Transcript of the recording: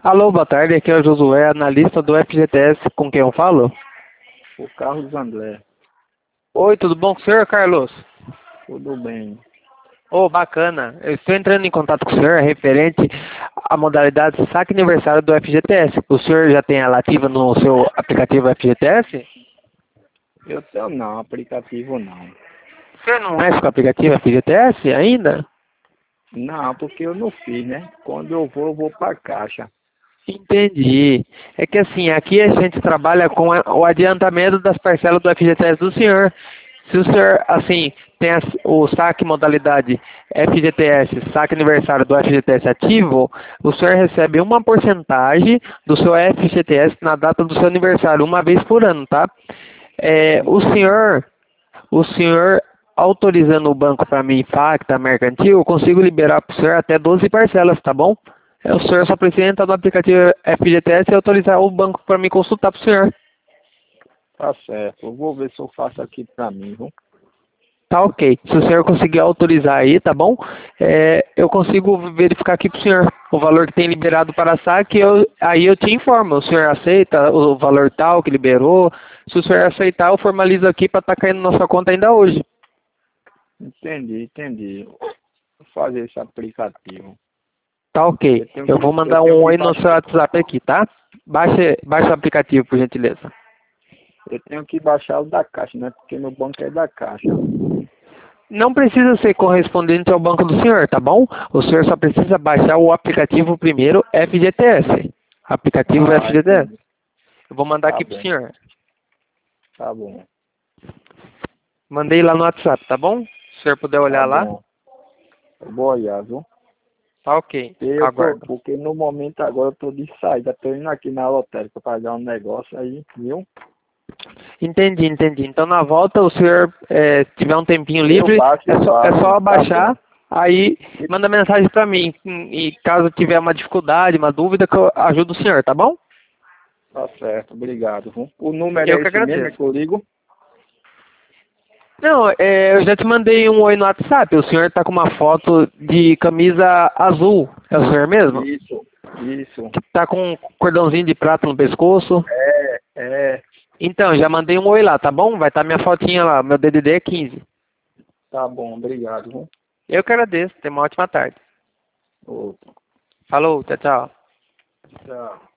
Alô, boa tarde, aqui é o Josué, analista do FGTS, com quem eu falo? O Carlos André, Oi, tudo bom com o senhor, Carlos? tudo bem. Ô, bacana, eu estou entrando em contato com o senhor referente à modalidade saque aniversário do FGTS. O senhor já tem ela ativa no seu aplicativo FGTS? Eu tenho não, aplicativo não. O senhor não mexe com o aplicativo FGTS ainda? Não, porque eu não fiz, né? Quando eu vou pra caixa. Entendi. É que assim, aqui a gente trabalha com o adiantamento das parcelas do FGTS do senhor. Se o senhor, assim, tem o saque modalidade FGTS, saque aniversário do FGTS ativo, o senhor recebe uma porcentagem do seu FGTS na data do seu aniversário, uma vez por ano, tá? É, o senhor autorizando o banco para mim, Facta, Mercantil, eu consigo liberar para o senhor até 12 parcelas, tá bom? O senhor só precisa entrar no aplicativo FGTS e autorizar o banco para me consultar para o senhor. Tá certo. Eu vou ver se eu faço aqui pra mim, viu? Tá ok. Se o senhor conseguir autorizar aí, tá bom? Eu consigo verificar aqui para o senhor o valor que tem liberado para saque, aí eu te informo. O senhor aceita o valor tal que liberou? Se o senhor aceitar, eu formalizo aqui para estar caindo na sua conta ainda hoje. Entendi. Vou fazer esse aplicativo. Tá ok. Eu vou Eu mandar tenho um que oi no seu baixar, WhatsApp aqui, tá? Baixe o aplicativo, por gentileza. eu tenho que baixar o da caixa, né? Porque meu banco é da caixa. Não precisa ser correspondente ao banco do senhor, tá bom? O senhor só precisa baixar o aplicativo primeiro FGTS. Aplicativo Ah, FGTS. entendi. Eu vou mandar Tá aqui pro bom, senhor. tá bom, Mandei lá no WhatsApp, tá bom? Se o senhor puder tá olhar lá, bom. Eu vou olhar, viu? tá ok. Aguardo. Porque no momento agora eu tô de saída, tô indo aqui na lotérica pra pagar um negócio aí, viu? Entendi. Então na volta o senhor tiver um tempinho Eu livre, baixo e é faço, só tá bom. abaixar, aí manda mensagem para mim. E caso tiver uma dificuldade, uma dúvida, que eu ajudo o senhor, tá bom? Tá certo, obrigado. Viu? O número Eu é que esse mesmo, é agradeço. que eu ligo? Não, eu já te mandei um oi no WhatsApp. O senhor tá com uma foto de camisa azul. É o senhor mesmo? Isso. Que tá com um cordãozinho de prata no pescoço. É, Então, já mandei um oi lá, tá bom? Vai estar minha fotinha lá. Meu DDD é 15. tá bom, obrigado. Viu? Eu que agradeço. Tenha uma ótima tarde. Outro. Falou, tchau, tchau. Tchau.